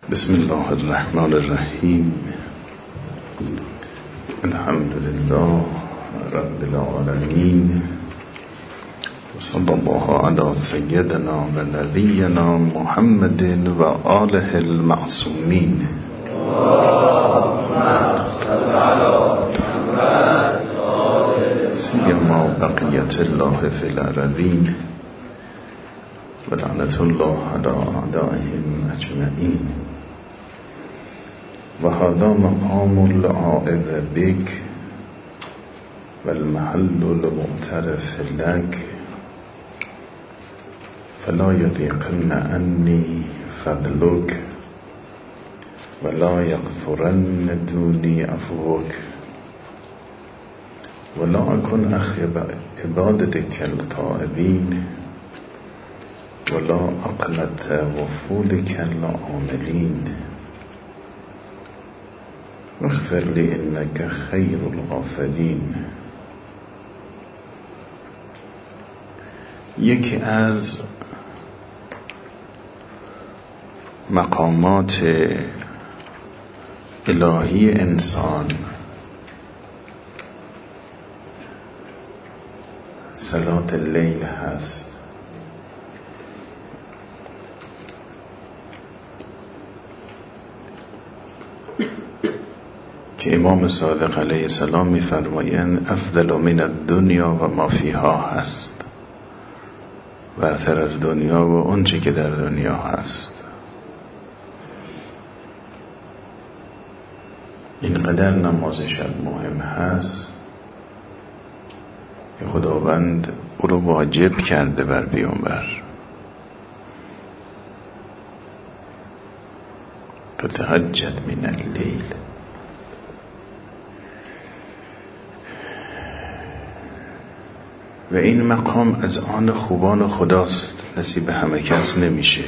بسم الله الرحمن الرحیم. الحمد لله رب العالمین و صلی الله علی سیدنا و نبینا محمد و آله المعصومین. سیما بقیت الله فی الارضین و لعنت الله علی اعدائهم اجمعین. و هذا مقام العائذ بک و المحل المعترف لک فلا یضیقن عنی فضلک ولا یغفرن دونی عفوک ولا اکن اخی عبادتک التائبین ولا اقلت وفودک العاملین واغفر لی انک خیر الغافرین. یکی از مقامات الهی انسان صلاة اللیل هست. که امام صادق علیه السلام می‌فرمایند افضل من الدنیا و ما فیها هست، برتر از دنیا و اونچه که در دنیا هست. اینقدر نماز شب مهم هست که خداوند او رو واجب کرده بر پیامبر. فتهجد من اللیل. و این مقام از آن خوبان خداست، نصیب همه کس نمیشه.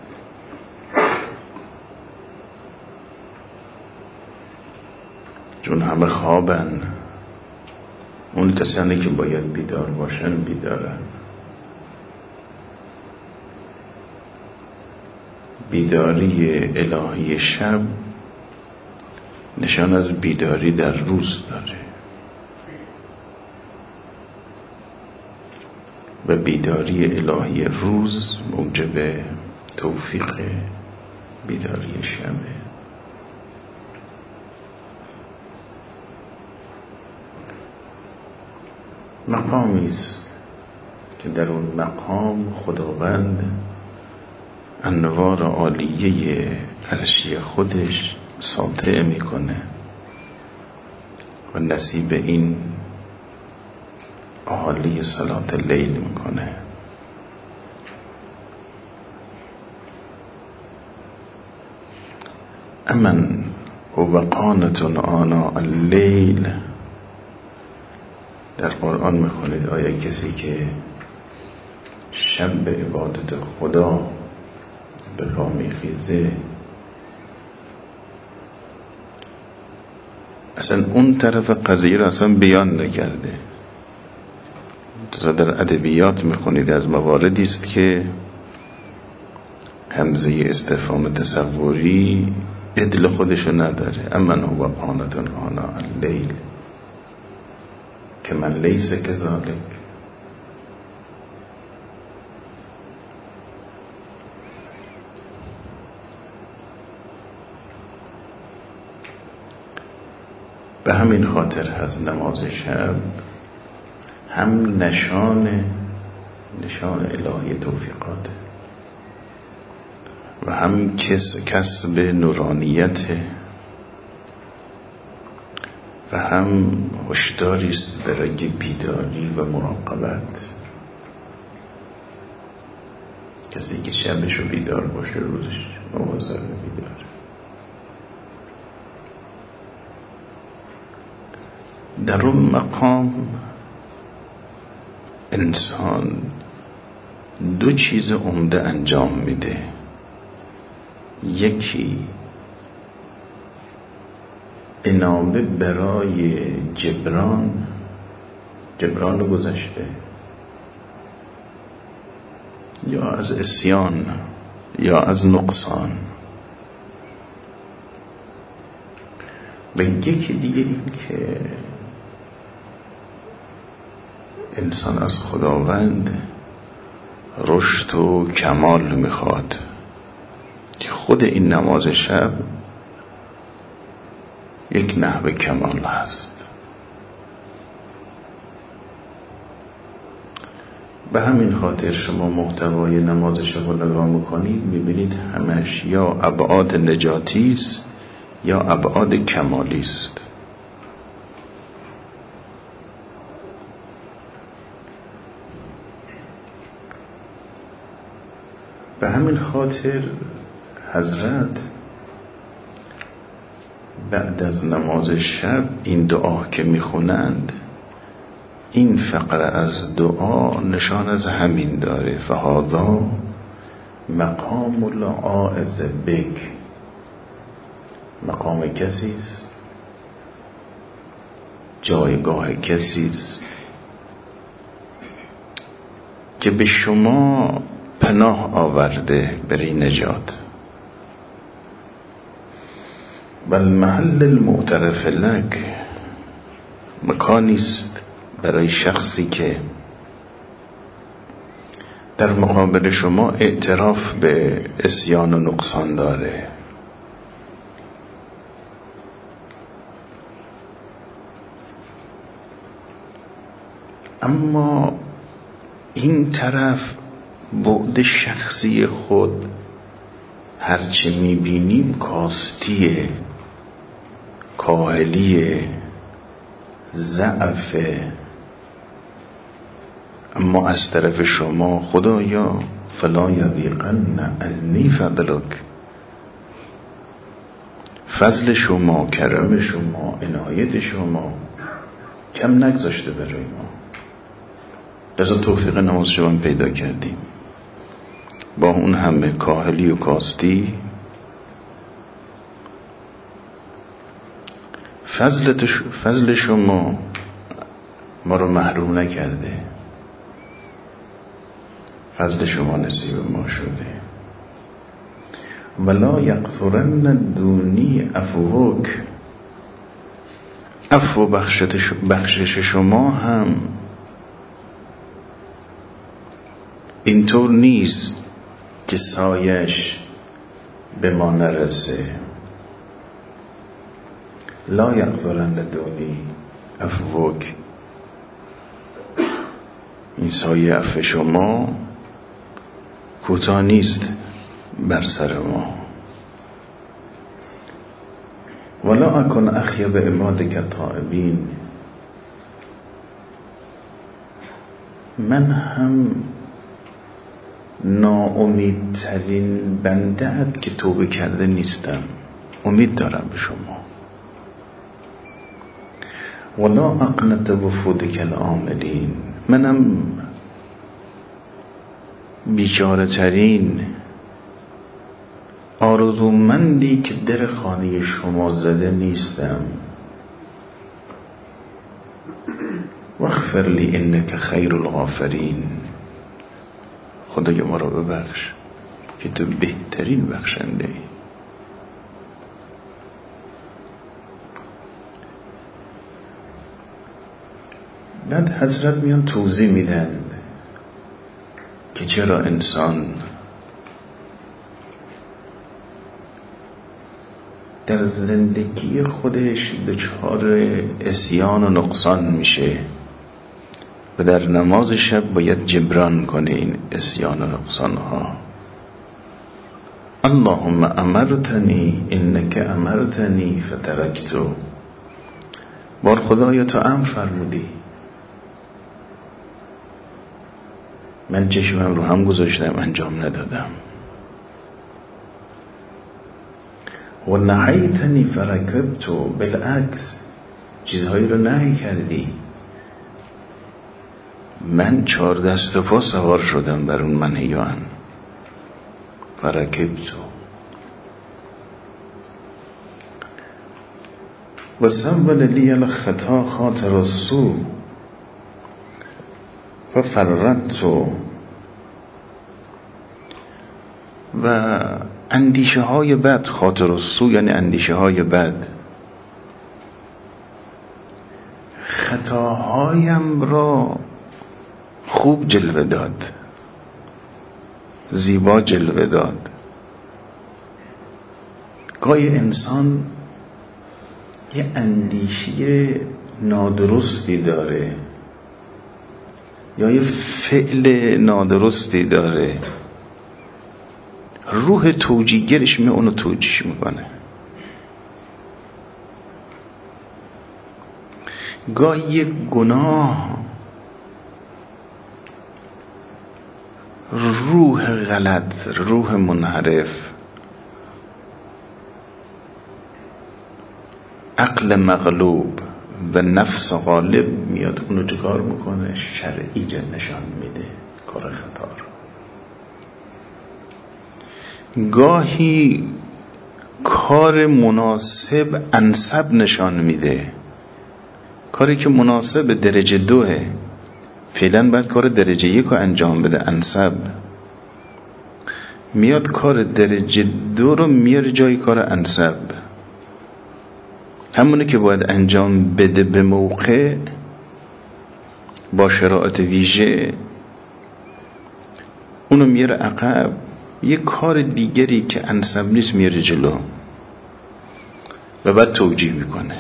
چون همه خوابن، اون کسانی که باید بیدار باشن بیدارن. بیداری الهی شب نشان از بیداری در روز داره و بیداری الهی روز موجب توفیق بیداری شبه. مقامی است که در اون مقام خداوند انوار عالیه عرشی خودش ساطع میکنه و نصیب این اهالی صلاة اللیل میکنه. امن و قانت آناء اللیل. در قرآن میخونید آیا کسی که شب به عبادت خدا به پا میخیزه اصلا اون طرف قضیه رو اصلا بیان نکرده. در ادبیات میخونید از مواردی است که همزه استفهام تصوری عدل خودشو نداره. امن هو قانت آناء اللیل که من لیس کذالک. به همین خاطر هست نماز شب هم نشان الهی توفیقات و هم کسب نورانیت و هم هشداری است برای بیداری و مراقبت. کسی که شبشو بیدار باشه روزش مواظب بیدار. در اون مقام انسان دو چیز عمده انجام میده. یکی انابه برای جبران گذشته یا از عصیان یا از نقصان و یکی دیگه این که انسان از خداوند رشد و کمال میخواد که خود این نماز شب یک نحو کمال هست. به همین خاطر شما محتوای نماز شب رو نگاه میکنید میبینید همش یا ابعاد نجاتی است یا ابعاد کمالی است. به همین خاطر حضرت بعد از نماز شب این دعا که میخونند، این فقره از دعا نشان از همین داره. فهذا مقام العائذ بک، مقام کسی است، جایگاه کسی است که به شما پناه آورده برای نجات. و المحل المعترف لک، مکانی است برای شخصی که در مقابل شما اعتراف به عصیان و نقصان داره. اما این طرف بعد شخصی خود هرچه میبینیم کاستیه، کاهلیه، ضعفه. اما از طرف شما خدایا فلا یضیقن عنی فضلک، فضل شما، کرم شما، عنایت شما کم نگذاشته برای ما. لذا توفیق نماز شما پیدا کردیم با اون همه کاهلی و کاستی. فضل شما ما رو محروم نکرده، فضل شما نصیب ما شده. ولا یغفرن دونی عفوک، عفو بخشش شما هم اینطور نیست که سایش به ما نرسه. لا یغفرن دونی عفوک، این سایه عفو شما کوتاه نیست بر سر ما. ولا اکن اخیب عبادک التائبین، من هم ناامیدترین بنده‌ات که توبه کرده نیستم، امید دارم به شما. ولا اقنط وفودک العاملین، منم بیچاره ترین آرزومندی که در خانه شما زده نیستم. واغفر لی انک خیر الغافرین، خدای ما را ببخش که تو بهترین بخشنده ای. بعد حضرت میان توضیح میدن که چرا انسان در زندگی خودش دچار عصیان و نقصان میشه و در نماز شب باید جبران کنه این عصیان و نقصان ها. اللهم امرتنی انک امرتنی فترکتو، بار خدایا تو امر فرمودی، من چشمم رو هم گذاشتم انجام ندادم. و نهیتنی فرکبتو، بالعکس چیزهایی رو نهی کردی، من 4 دست و پا سوار شدم بر اون منهیان. فرکبتو و سول لی الخطا خاطر السوء و فررتو، و اندیشه های بد، خاطر السوء یعنی اندیشه های بد، خطاهایم را خوب جلوه داد، زیبا جلوه داد. گاهی انسان یه اندیشی نادرستی داره یا یه فعل نادرستی داره، روح توجیهگرش اونو توجیه میکنه. گاهی یه گناه روح غلط، روح منحرف، عقل مغلوب و نفس غالب میاد اونو چکار میکنه؟ شرعی نشان میده کار خطا رو. گاهی کار مناسب انسب نشان میده، کاری که مناسب درجه 2، فعلا باید کار درجه 1 رو انجام بده، انسب میاد کار درجه 2 رو میاره جای کار انسب. همونه که باید انجام بده به موقع با شرایط ویژه، اونو میاره عقب، یه کار دیگری که انسب نیست میاره جلو و بعد توجیه میکنه.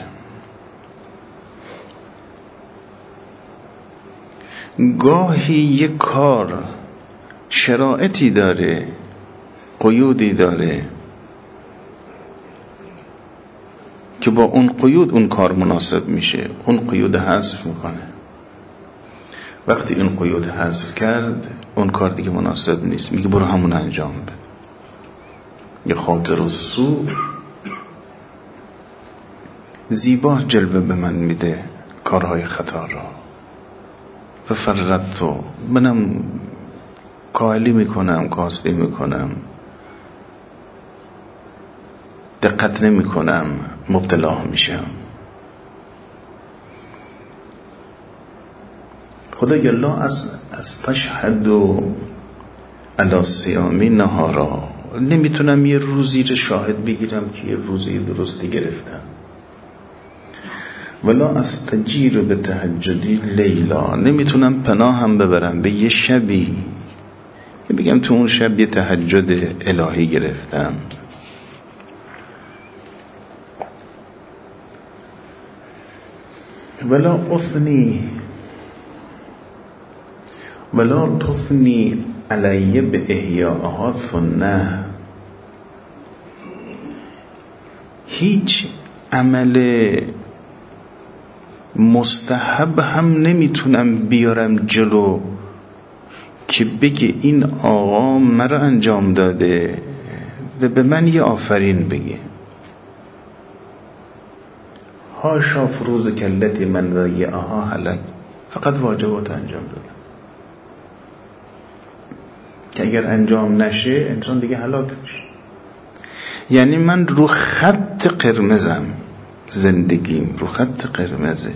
گاهی یه کار شرایطی داره، قیودی داره که با اون قیود اون کار مناسب میشه، اون قیود حذف میکنه. وقتی این قیود حذف کرد اون کار دیگه مناسب نیست، میگه برو همون انجام بده. یه خاطر و سو زیبا جلوه به من میده کارهای خطا را و فررتو، منم کاهلی میکنم، کاستی میکنم، دقت نمیکنم، مبتلا میشم. خدای الله از تشهد علی صیامی نهارا، نمیتونم یه روزی رو شاهد بگیرم که یه روزی درستی گرفتم. ولا استجیر به تهجدی لیلا، نمیتونم پناهم ببرم به یه شبی که بگم تو اون شب یه تهجد الهی گرفتم. ولا تثنی علیه به احیاءها سنه، هیچ عمل مستحب هم نمیتونم بیارم جلو که بگه این آقا مرا انجام داده و به من یه آفرین بگه. هاشا فروز کلتی من ضیعها هلک، فقط واجبات انجام داده که اگر انجام نشه انسان دیگه هلاک میشه. یعنی من رو خط قرمزم، زندگیم رو خط قرمزه.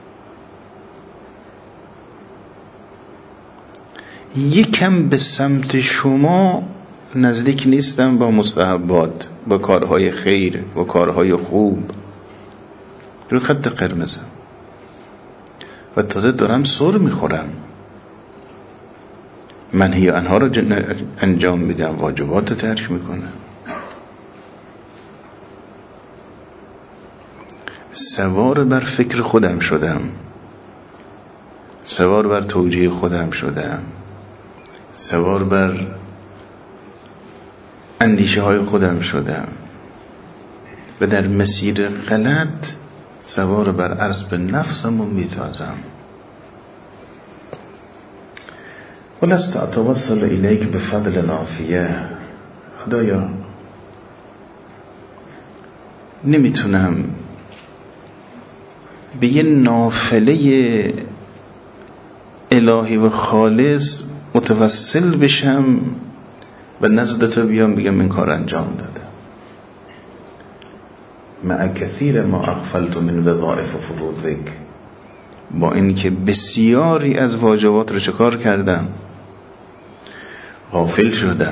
یکم به سمت شما نزدیک نیستم با مستحبات، با کارهای خیر، با کارهای خوب، رو خط قرمزم و تازه دارم سر میخورم. منهی عنها رو انجام میدم، واجبات رو ترک میکنم. سوار بر فکر خودم شدم، سوار بر توجیه خودم شدم، سوار بر اندیشه های خودم شدم و در مسیر غلط سوار بر اسب نفسم و میتازم. ولست اتوسل الیک بفضل العافیه، خدایا نمیتونم به یه نافله الهی و خالص متوسل بشم و نزد تو بیام بگم این کار انجام دادم. مع کثیر ما اغفلت من وظائف فروضک، با اینکه بسیاری از واجبات رو چکار کردم؟ غافل شدم.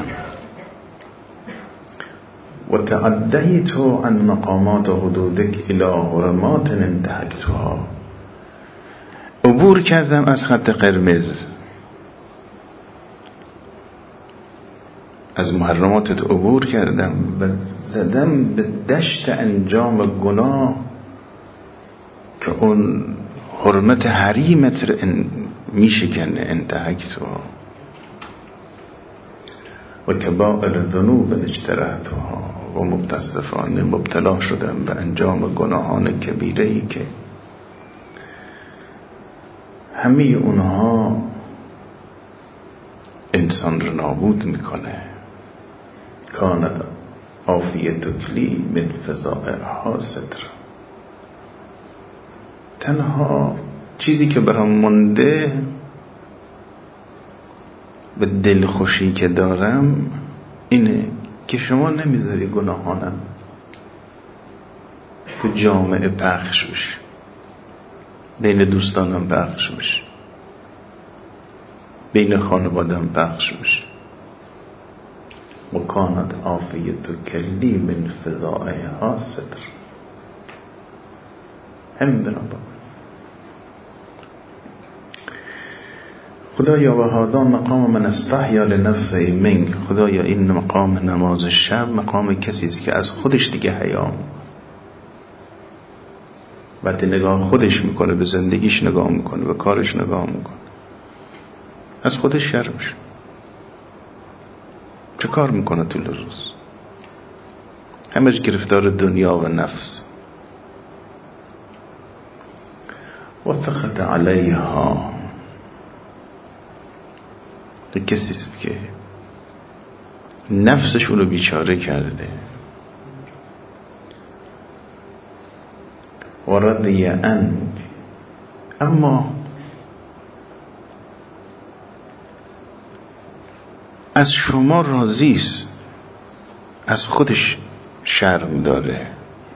و تعدیت عن مقامات حدودک الی حرمات انتهکتها، عبور کردم از خط قرمز، از محرماتت عبور کردم و زدم به دشت انجام گناه که اون حرمت حریمت رو میشکنه. انتهکتها و کبائر ذنوب اجترحتها و متاسفانه مبتلا شدم به انجام گناهان کبیره‌ای که همه اونها انسان رو نابود میکنه. کانت عافیتک لی من فضائعها ستر. تنها چیزی که برام مونده به دلخوشی که دارم اینه که شما نمیذاری گناهانم تو جامعه پخش بشه، بین دوستانم پخش بشه، بین خانوادم پخش بشه. و کانت عافیتک لی من فضائعها ستر. همین برام بابا. خدایا و هذا مقام من استحیا لنفسه منک. خدایا این مقام نماز شب مقام کسی است که از خودش دیگه حیا، وقتی نگاه خودش میکنه، به زندگیش نگاه میکنه، به کارش نگاه میکنه، از خودش شرم شد. چه کار میکنه طول روز؟ همش گرفتار دنیا و نفس. وثقت علیها. کسی است که نفسشون رو بیچاره کرده. و رضی عنک. اما از شما راضی است، از خودش شرم داره.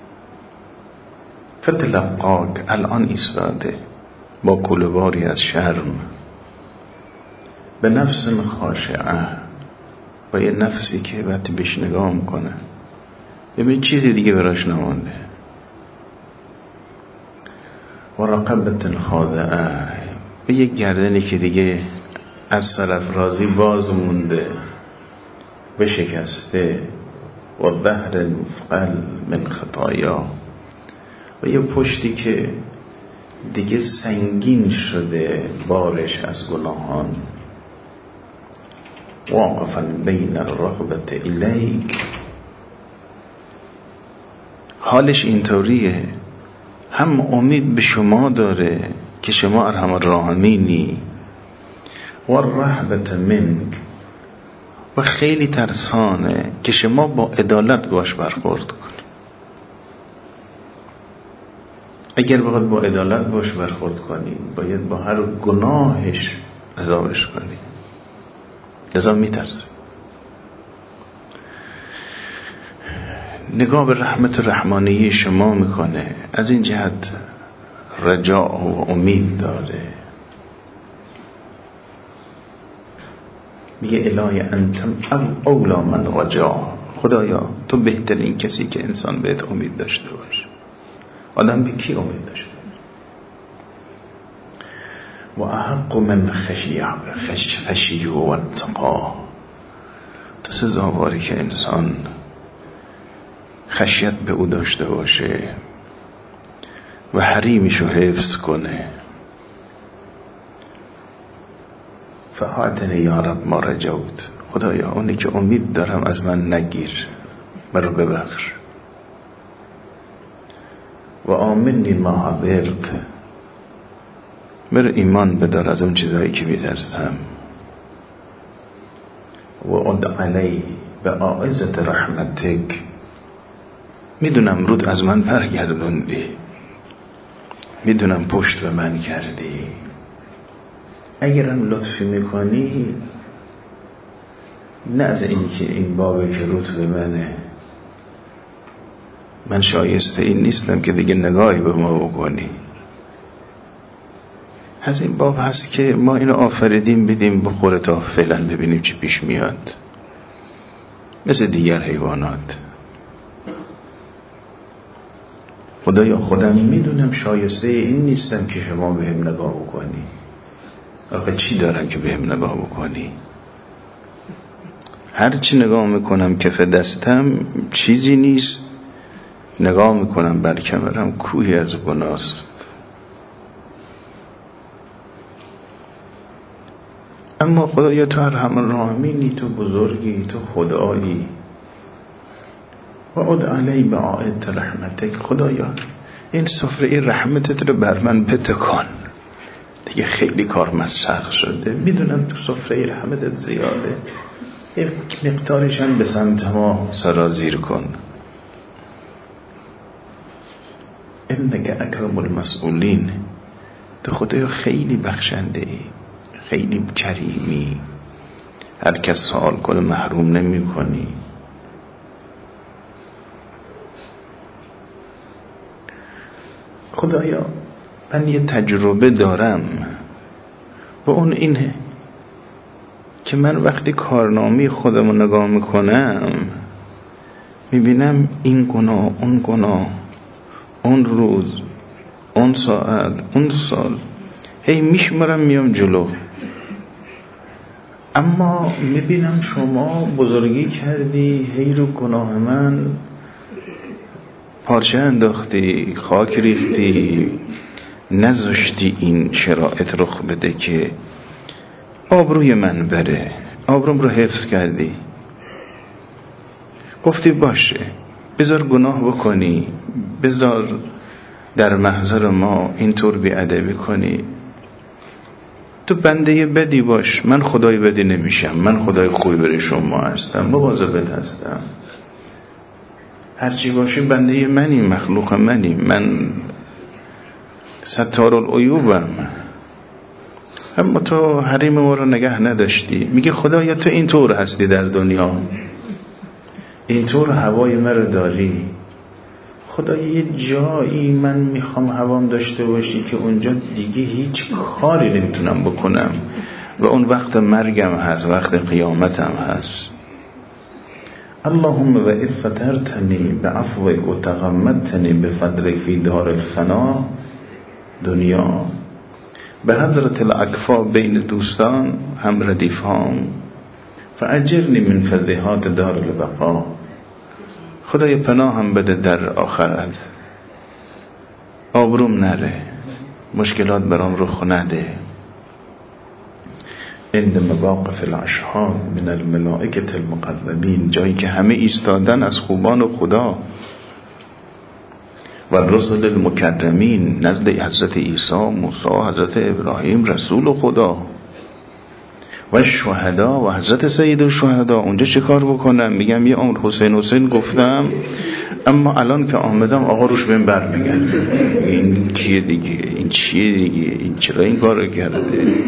فتلقاک. الان ایستاده با کوله‌باری از شرم، به نفس خاشعه، با یه نفسی که وقتی بهش نگاه میکنه ببین چیزی دیگه براش نمانده. و رقبت خاضعه. به یک گردنی که دیگه از سلف راضی باز مونده، به شکسته. و ظهر مثقل من خطایا. و یه پشتی که دیگه سنگین شده بارش از گناهان. واقفا بین الرغبت الیک. حالش اینطوریه، هم امید به شما داره که شما ارحم الراحمینی، و الرهبت منک. و خیلی ترسانه که شما با عدالت باش برخورد کنی. اگر بخواد با عدالت باش برخورد کنی، باید با هر گناهش عذابش کنی. لذا میترسه. نگاه به رحمت رحمانی شما میکنه، از این جهت رجاء و امید داره. میگه الهی انتم اولا من رجا. خدایا تو بهترین کسی که انسان بهت امید داشته باشه. آدم به کی امید داشته؟ و احق من خشیه و اتقا. تو سزاواری که انسان خشیت به او داشته باشه و حریمشو حفظ کنه. فآتنی یا رب ما رجوت. خدایا اونی که امید دارم از من نگیر، مرا ببخش. و آمنی ما حضرت. مرا ایمان بدار از اون چیزایی که میترسم. و اد علی به آعزت رحمتک. میدونم رود از من برگردوندی، میدونم پشت به من کردی. اگرم لطفی میکنی، نه از این که این بابه که رود به منه، من شایسته این نیستم که دیگه نگاهی به ما بکنی. از این باب هست که ما اینو آفریدیم بدیم بخوره تا فعلا ببینیم چی پیش میاد، مثل دیگر حیوانات. خدایا خودم میدونم شایسته این نیستم که شما بهم نگاه بکنی. آخه چی دارم که بهم نگاه بکنی؟ هر چی نگاه میکنم کف دستم چیزی نیست، نگاه میکنم بر کمرم کوهی از گناست. اما خدایا تو ارحم الراحمینی، تو بزرگی، تو خدایی. و عد علی بعائد رحمتک، خدایا این سفره رحمتت رو بر من بتکان. دیگه خیلی کار مسخ شده، میدونم تو سفره رحمتت زیاده، یک مقدارش هم به سمت ما سرازیر کن. انک اکرم المسئولین، تو خدایا خیلی بخشنده ای، خیلی کریمی، هر کس سوال کنه محروم نمی کنی. خدایا من یه تجربه دارم و اون اینه که من وقتی کارنامه خودم رو نگاه میکنم میبینم این گناه، اون گناه، اون روز، اون ساعت، اون سال، هی میشمرم میام جلو. اما میبینم شما بزرگی کردی، هی رو گناه من پارچه انداختی، خاک ریختی، نذاشتی این شرایط رخ بده که آبروی من بره، آبروم رو حفظ کردی. گفتی باشه بذار گناه بکنی، بذار در محضر ما اینطور بی‌ادبی کنی، تو بنده بدی باش، من خدای بدی نمیشم، من خدای خوبی برای شما هستم، مواظبت هستم. هرچی باشه بنده منی، مخلوق منی، من ستار العیوبم. اما تو حریم ما رو نگه نداشتی. میگه خدایا تو اینطور هستی در دنیا، اینطور هوای من رو داری. خدایا یه جایی من میخوام هوام داشته باشی که اونجا دیگه هیچ کاری نمیتونم بکنم و اون وقت مرگم هست، وقت قیامتم هست. اللهم و افترتنی بعفوک و تغمدتنی بفضلک فی دار الفنا، دنیا به حضرت الاکفا بین دوستان هم ردیفان، فاجرنی من فضیحات دار البقا. خدای پناه هم بده در آخرت، آبروم نره، مشکلات برام رخ نده. عند مواقف الاشهاد من الملائکه المقربین، جایی که همه ایستادن از خوبان و خدا، و رسل المکرمین، نزد حضرت عیسی، موسی، حضرت ابراهیم رسول و خدا، و شهدا و حضرت سید الشهدا. اونجا چه کار بکنم؟ میگم یه عمر حسین گفتم، اما الان که آمدم آقا روش بهم برمیگرده، این کیه دیگه، این چیه دیگه، این چرا این کار رو کرده.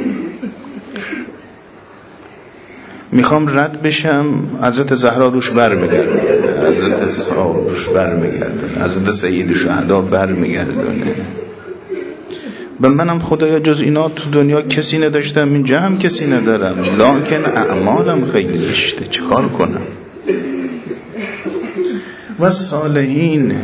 میخوام رد بشم، حضرت زهرا روش برمیگرده، حضرت صاحب روش برمیگرده، حضرت سید شهدا برمیگردونه. به منم خدایا جز اینا تو دنیا کسی نداشتم، اینجا هم کسی ندارم، لکن اعمالم خیلی زشته، چه کار کنم؟ و صالحین،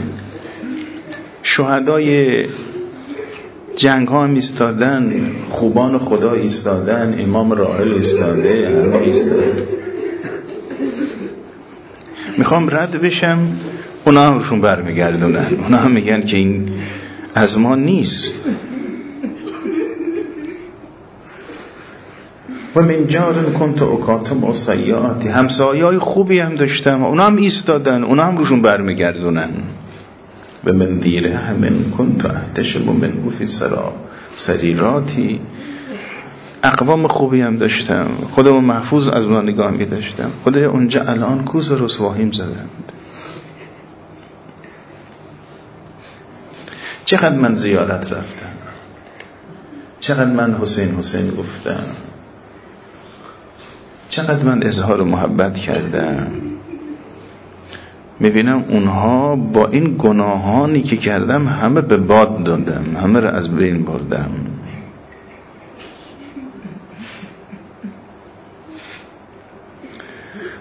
شهدای جنگ ها هم ایستادن، خوبان خدا ایستادن، امام راحل ایستاده، همه ایستادن. میخوام رد بشم، اونا هم روشون برمیگردونن، اونا هم میگن که این از ما نیست. و من جار کنت اکاتم و سیاتی، همسایه‌های خوبی هم داشتم، اونا هم ایستادن، اونا هم روشون برمیگردونن. و من دیره همین کنت احتشم و من گفی سریراتی، اقوام خوبی هم داشتم، خودمو محفوظ از اونا نگاه می داشتم. خدای اونجا الان کوز رسواهیم زدند. چقدر من زیارت رفتم، چقدر من حسین گفتم، چقدر من اظهار محبت کردم. میبینم اونها با این گناهانی که کردم همه به باد دادم، همه را از بین بردم.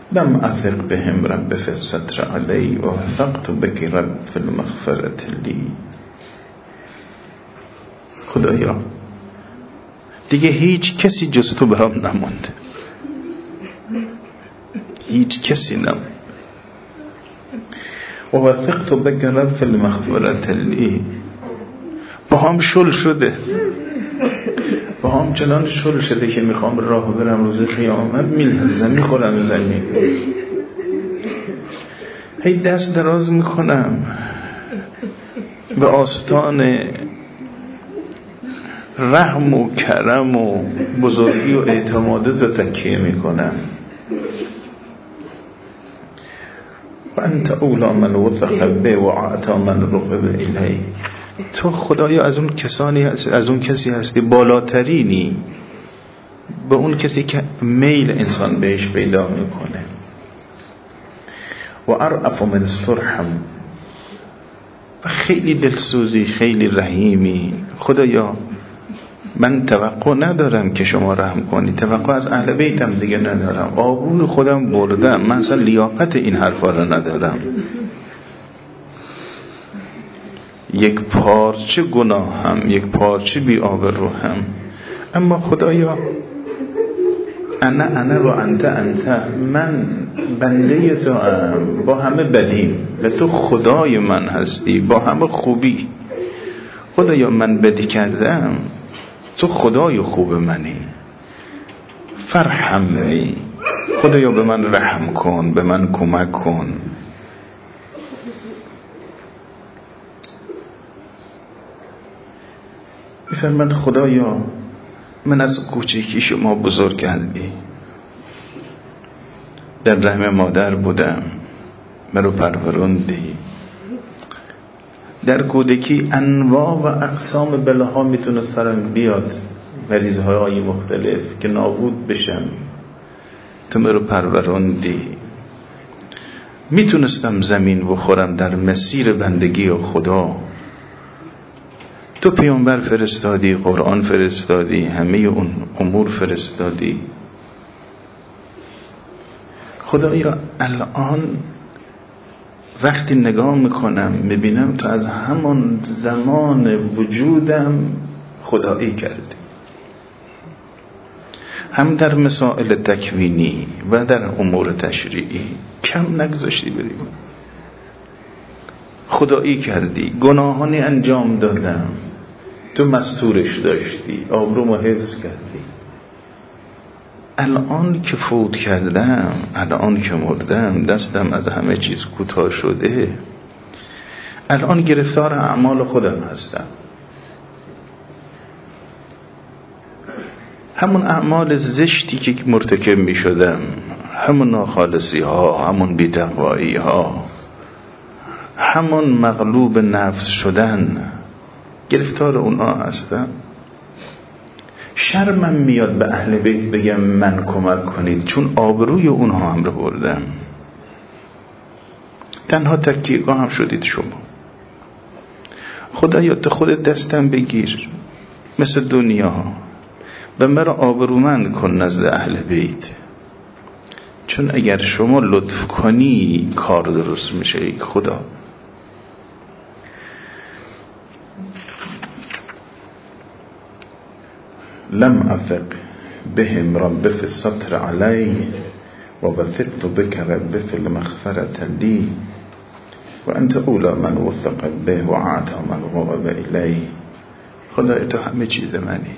لم أثق بهم رب في الستر علي وثقت بك رب في المغفرة لی. خدایا دیگه هیچ کسی جز تو برام نماند، هیچ کسی نماند. و وثقت بك رب في المغفرة لی. با هم شل شده، با هم چنان شل شده که میخوام راه برم روز قیامت میلرزم، میخورم زمین، هی دست دراز میکنم به آستان رحم و کرم و بزرگی و اعتمادت رو تکیه میکنم. و انت اولا من وثق به و اعطا من رغب الیه. تو خدایا از اون کسانی هستی، از اون کسی هستی بالاترینی به اون کسی که میل انسان بهش پیدا میکنه. و ارعف من استرحم، و خیلی دلسوزی، خیلی رحیمی. خدایا من توقع ندارم که شما رحم کنی، توقع از اهل بیتم دیگه ندارم، آبون خودم بردم، من اصلا لیاقت این حرفا رو ندارم. یک پارچه گناهم، یک پارچه بی آبروهم، اما خدایا انا و انت، من بنده تو ام با همه بدیم و تو خدای من هستی با همه خوبی. خدایا من بدی کردم، تو خدای خوب منی، فرحمنی. خدایا به من رحم کن، به من کمک کن. میفرماد خدایا من از کوچکی شما بزرگ کردی، در رحم مادر بودم، منو پروروندی. در کودکی انواع و اقسام بلاها میتونه سرم بیاد، مریضهای مختلف که نابود بشم، تو منو پروروندی. میتونستم زمین بخورم در مسیر بندگی خدا، تو پیامبر فرستادی، قرآن فرستادی، همه اون امور فرستادی. خدایا الان وقتی نگاه میکنم میبینم تو از همان زمان وجودم خدایی کردی، هم در مسائل تکوینی و در امور تشریعی کم نگذاشتی بریم، خدایی کردی. گناهانی انجام دادم، تو مستورش داشتی، آبرومو حفظ کردی. الان که فوت کردم، الان که مردم، دستم از همه چیز کوتاه شده، الان گرفتار اعمال خودم هستم. همون اعمال زشتی که مرتکب می شدم، همون ناخالصی ها، همون بی‌تقوایی ها، همون مغلوب نفس شدن، گرفتار اونا هستم. شرمم میاد به اهل بیت بگم من کمک کنید، چون آبروی اونها هم رو بردم. تنها تکیهگاه هم شدید شما. خدایا تو خودت دستم بگیر مثل دنیا و مرا آبرومند کن نزد اهل بیت، چون اگر شما لطف کنی کار درست میشه. ای خدا، لم أثق بهم رب في الستر علي ووثقت بك رب في المغفرة لي وأنت أولى من وثق به وعاد من غضب إليه. خدای تو همه چیز منی،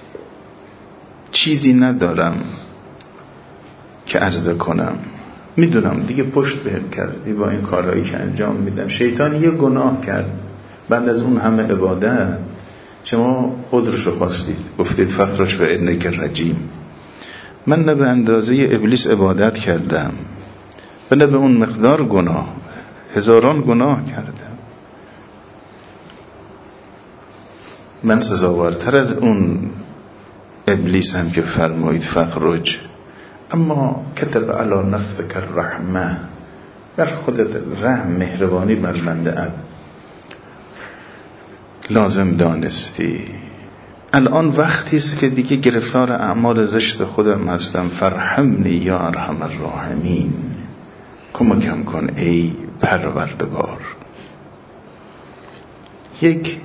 چیزی ندارم که عرضه کنم. میدونم دیگه پشت بهم کردی با این کارهایی که انجام میدم. شیطان یه گناه کرد، بعد از اون همه عبادت شما خودش رو خواستید، گفتید فخرش و انک رجیم. من نه به اندازه ابلیس عبادت کردم و نه به اون مقدار گناه، هزاران گناه کردم. من سزاوارتر از اون ابلیس هم که فرمایید فخرج، اما کتب علی نفسک الرحمه، بر خودت رحم، مهربانی بر بنده لازم دانستی. الان وقتی است که دیگه گرفتار اعمال زشت خودم هستم. فرحمنی یا ارحم الراحمین، کمکم کن ای پروردگار. یک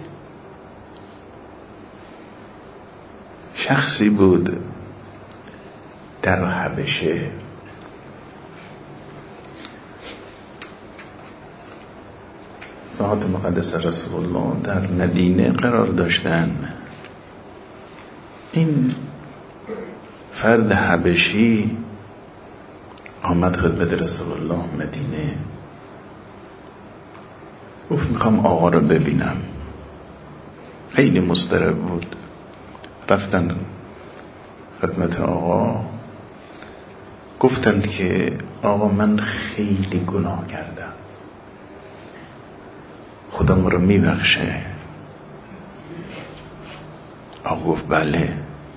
شخصی بود در حبشه، ذات مقدس رسول الله در مدینه قرار داشتن. این فرد حبشی آمد خدمت رسول الله مدینه، گفت میخوام آقا رو ببینم. خیلی مضطرب بود. رفتن خدمت آقا، گفتند که آقا من خیلی گناه کردم، خدا ما رو میبخشه؟ آقا گفت بله،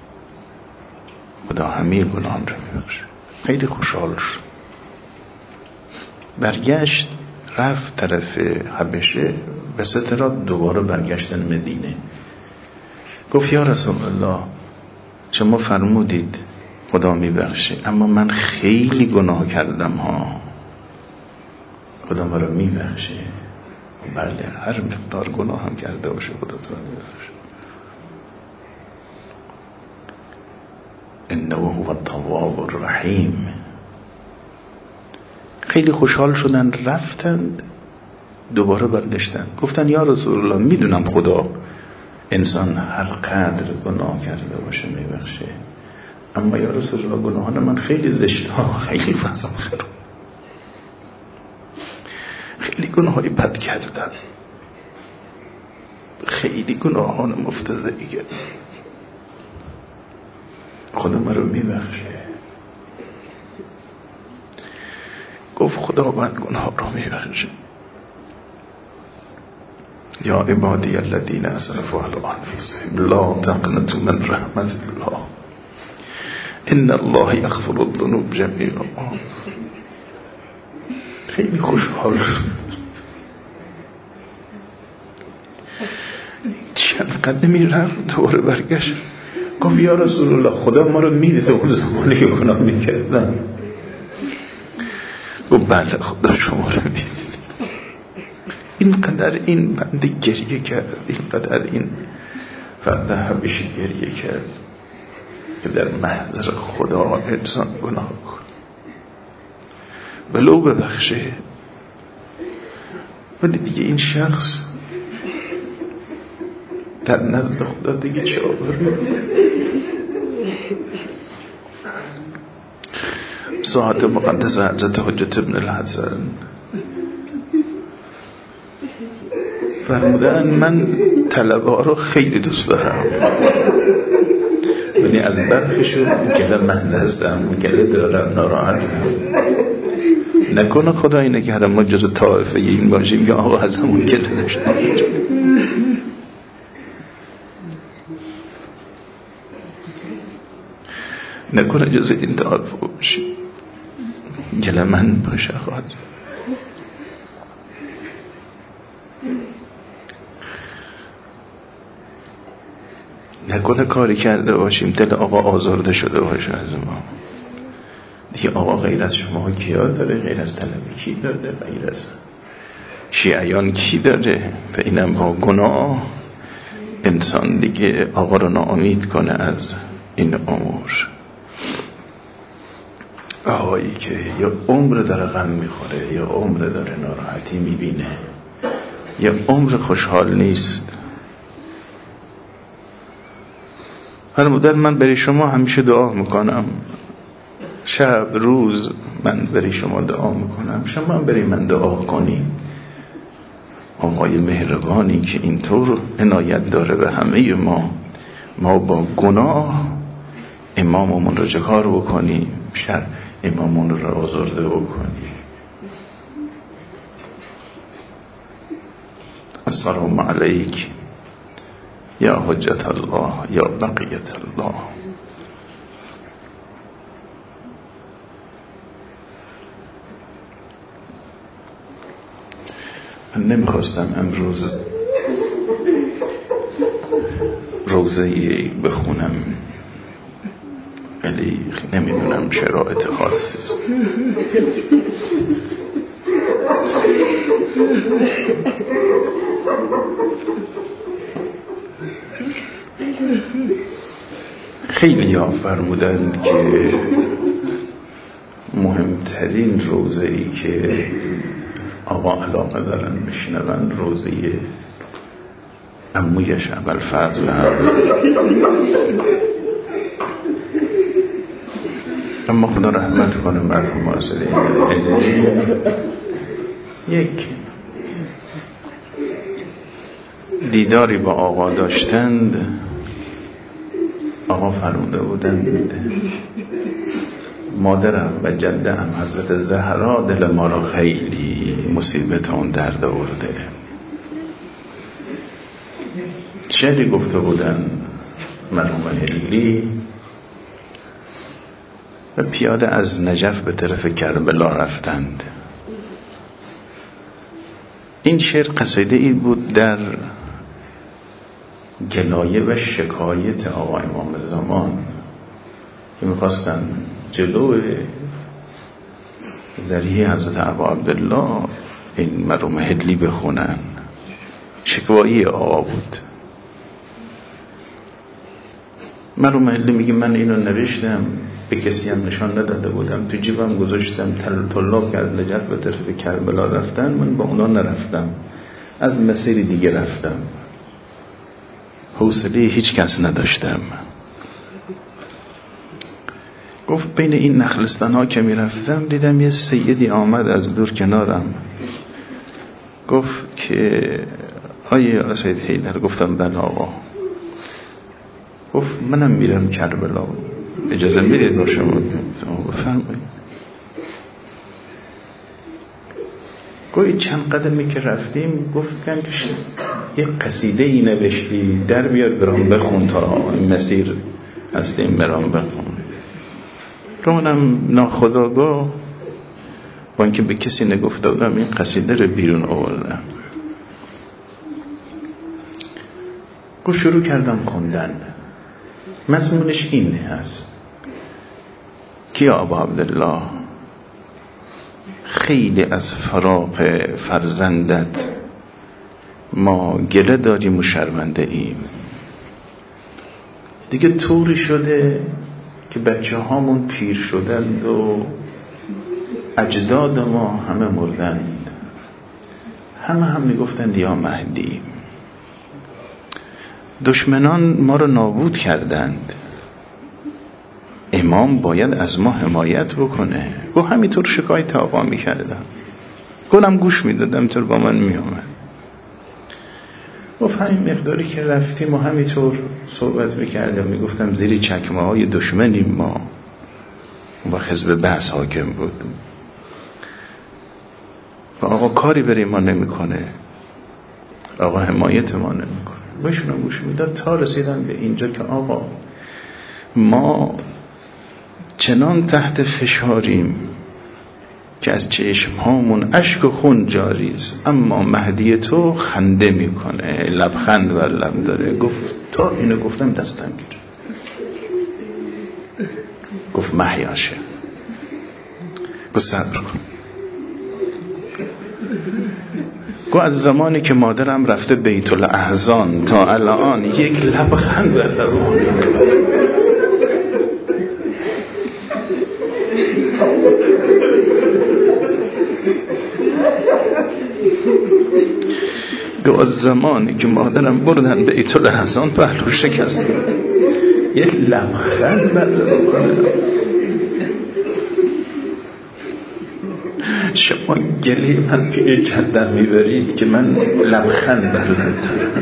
خدا همه گناهان رو میبخشه. خیلی خوشحال شد. برگشت رفت طرف حبشه، به سترا دوباره برگشتن مدینه. گفت یا رسول الله شما فرمودید خدا میبخشه، اما من خیلی گناه کردم ها، خدا ما رو میبخشه؟ بله، هر مقدار گناه هم کرده باشه خدا تو رو میبخشه. انه هو التواب الرحیم. خیلی خوشحال شدن، رفتند دوباره برگشتن، گفتن یا رسول الله میدونم خدا انسان هر قدر گناه کرده باشه میبخشه، اما یا رسول الله گناهان من خیلی زشته، خیلی فضا خراب، خیلی گناهی بد کردم، خیلی گناهان مفتضحی کردم، خدا من رو میبخشه؟ گفت خداوند گناه رو میبخشه. یا عبادی الذین اسرفوا علی انفسهم لا تقنطوا من رحمت الله ان الله یغفر الذنوب جمیعا. خیلی خوشحال شد. چند قدمی رفت دوباره برگشت، گفت یا رسول الله خدا ما رو میدیده اون زمانی که گناه میکردن؟ گفت بله خدا شما رو میدید. اینقدر این بنده گریه کرد، اینقدر این فرد حبشی گریه کرد که در محضر خدا انسان گناه کن ولو ببخشه. ولی دیگه این شخص در نزد خدا دیگه چه آبرویی؟ ذات مقدس حضرت حجت ابن الحسن فرمودن من طلبه ها رو خیلی دوست دارم، ولی از برخشون گله مهد هستم، گله دارم، ناراحت. نکنه خدایی نگهدار ما جزو طائفه این باشیم که آقا از همون گله داشتم، نکنه جزو این طائفه باشیم گله من باشه خواهد. نکنه کاری کرده باشیم دل آقا آزرده شده باشه از ما. دیگه آقا غیر از شما کیا داره؟ غیر از طلبه کی داره؟ غیر از شیعیان کی داره؟ و اینم با گناه انسان دیگه آقا رو ناامید کنه از این امور. آقایی که یا عمر داره غم میخوره، یا عمر داره ناراحتی میبینه، یا عمر خوشحال نیست. فرمودن من برای شما همیشه دعا میکنم، شب روز من برای شما دعا میکنم، شما هم برای من دعا کنی. آقای مهربانی که اینطور عنایت داره به همه ما با گناه اماممون رو چکار بکنیم؟ شر اماممون رو آزرده بکنیم. السلام علیک یا حجت الله یا بقیت الله. من نمیخواستم امروز روضه بخونم، ولی نمیدونم شرایط خاصی است. خیلی ها فرمودند که مهمترین روضه‌ای که آقا علاقه دارن بشنون روضه عمویش ابوالفضل هم، اما خدا رحمت کنه مرحوم واصل یک دیداری با آقا داشتند. آقا فرموده بودند مادرم و جده‌ام حضرت زهرا دل ما را خیلی مصیبت اون درد آورده. شعری گفته بودن مرحوم هلی و پیاده از نجف به طرف کربلا رفتند. این شعر قصیده ای بود در گلایه و شکایت آقا امام زمان که میخواستن جلو ذریعه حضرت ابا عبدالله این مرحوم هلی بخونن. شکوایی آقا بود. مرحوم هلی میگه من اینو نوشتم، به کسی هم نشان نداده بودم، تو جیبم گذاشتم. طلاب که از نجف به طرف کربلا رفتن من با اونا نرفتم، از مسیر دیگه رفتم، حوصله هیچ کس نداشتم. گفت بین این نخلستان ها که می رفتم دیدم یه سیدی آمد از دور کنارم، گفت که آیه سید حیدر. گفتم بله آقا. گفت منم میرم کربلا، اجازه میدید با شما؟ بفرمایید. گویی چند قدمی که رفتیم گفتن یه قصیده ای نوشتی، در بیار برام بخون، تا این مسیر هستیم برام بخون. رو منم ناخودآگاه با اینکه به کسی نگفته بودم این قصیده رو بیرون آوردم. گفت شروع کردم خوندن. مضمونش این هست که یا ابا عبدالله خیلی از فراق فرزندت ما گله داریم و شرمنده ایم. دیگه طوری شده که بچه هامون پیر شدند و اجداد ما همه مردند، همه میگفتند یا مهدی. دشمنان ما رو نابود کردند، امام باید از ما حمایت بکنه. و همینطور شکایت آقا میکردم، گفتم گوش میدادم، طور با من میامد. گفت همین مقداری که رفتیم و همینطور صحبت میکردم، میگفتم زیر چکمه های دشمنیم ما. و حزب بحث حاکم بود و آقا کاری برای ما نمیکنه، آقا حمایت ما نمیکنه. بهشون گوش میداد تا رسیدن به اینجا که آقا ما چنان تحت فشاریم که از چشم هامون اشک و خون جاری است، اما مهدی تو خنده میکنه، لبخند بر لب داره. گفت تا اینو گفتم دستم گیر. گفت محیاشه. گفت صبر کن. گفت از زمانی که مادرم رفته بیت الاحزان تا الان یک لبخند بر لبم نمیاد. گفت از زمانی که مادرم بردن بیت الاحزان پهلو شکست، یک لبخند بر لبم. شما گلی من که جدم میبرید که من لبخند بر لبم.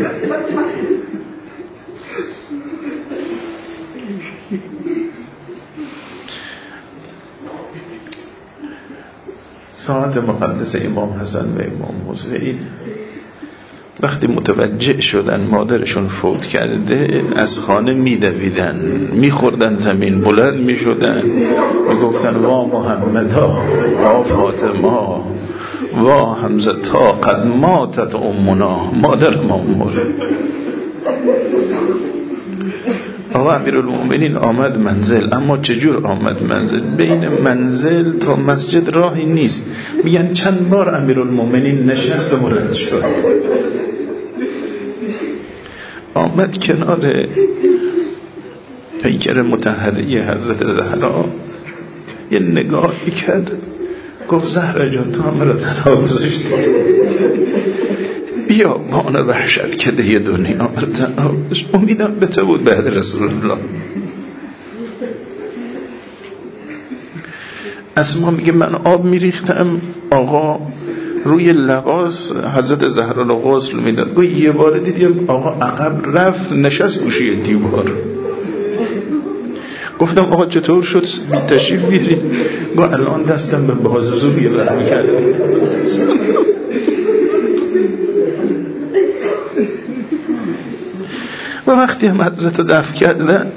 ساعت مقدس امام حسن و امام حسین وقتی متوجه شدن مادرشون فوت کرده، از خانه میدویدن، میخوردن زمین، بلند میشدن، میگفتن وا محمدا، وا فاطمه، وا حمزه تا قد ماتت امنا، مادر ما مرد. آقا امیرالمومنین آمد منزل، اما چجور آمد منزل؟ بین منزل تا مسجد راهی نیست. میگن چند بار امیرالمومنین نشست و رد شد. آمد کنار پیکر مطهره حضرت زهرا، یه نگاهی کرد، گفت زهرا جان تو هم را تنها گذاشتی، بیا بان وحشت کده دنیا را تنها گذاشت. امیدم به تو بود بعد رسول الله. اسما میگه من آب میریختم، آقا روی لباس حضرت زهرا رو غسل میداد. گوی یه بار دیدیم آقا عقب رفت نشست گوشه دیوار. گفتم آقا چطور شد بی تشریف بیارید؟ گو الان دستم به بازو بیرم کرده. و وقتی هم حضرت رو دفع کردن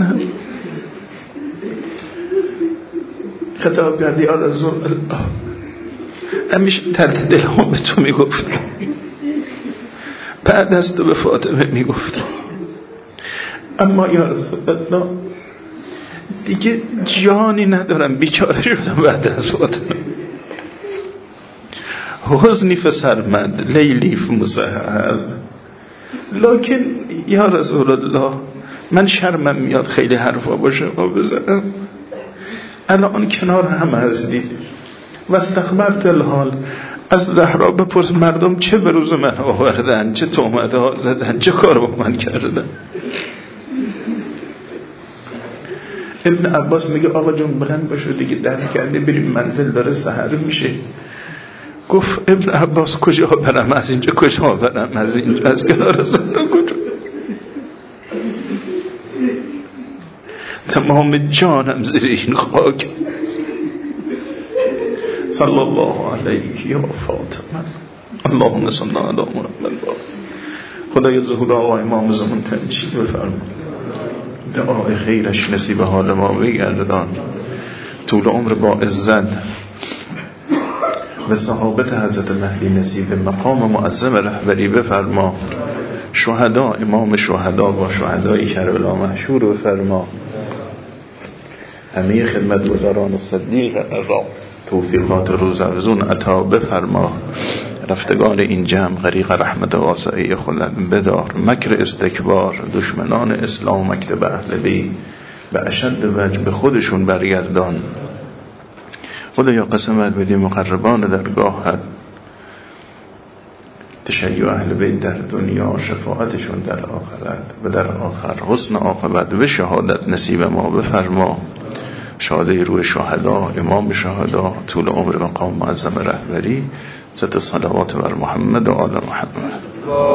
خطاب کردی یا رسول الله، همیشه درد دلم به تو میگفتم، بعد از تو به فاطمه میگفتم، اما یا رسول الله دیگه جانی ندارم، بیچاره شدم بعد از فاطمه. حزنی فسرمد لیلی فمسهر، لکن یا رسول الله من شرمم میاد خیلی حرفا باشه و بزنم. الان کنار هم هستید و استخبرت الحال، از زهرا بپرس مردم چه به روز من آوردن، چه تهمت ها زدن، چه کار با من کردن. ابن عباس میگه آقا جون بلند باشو دیگه، دم کرده بریم منزل داره سحر میشه. گفت ابن عباس کجا برم از اینجا، کجا برم از اینجا، از کنار زهرا کجا؟ تمام جانم زیر این خاک. صلی الله علیه یا فاطمه، اللهم صل علی محمد. خدای ظهور آقا امام زمان تنجید بفرما، دعای خیرش نصیب حال ما بگردان، طول عمر با عزت و صحابت حضرت مهدی نصیب مقام معظم رهبری بفرما، شهدا امام شهدا با شهدای کربلا محشور بفرما، همه خدمتگزاران صدیق را توفیقات روزافزون عطا بفرما، رفتگان این جمع غریق رحمت واسعه خودت بدار، مکر استکبار دشمنان اسلام مکتب اهل بیت به اشد وجه به خودشون برگردان. خدایا قسمت بدی مقربان درگاهت، تشیع اهل بیت در دنیا، شفاعتشون در آخرت و در آخر حسن عاقبت و شهادت نصیب ما بفرما. شهاده روح شهدا، امام شهدا، طول عمر مقام معظم رهبری، ست صلوات بر محمد و آل محمد.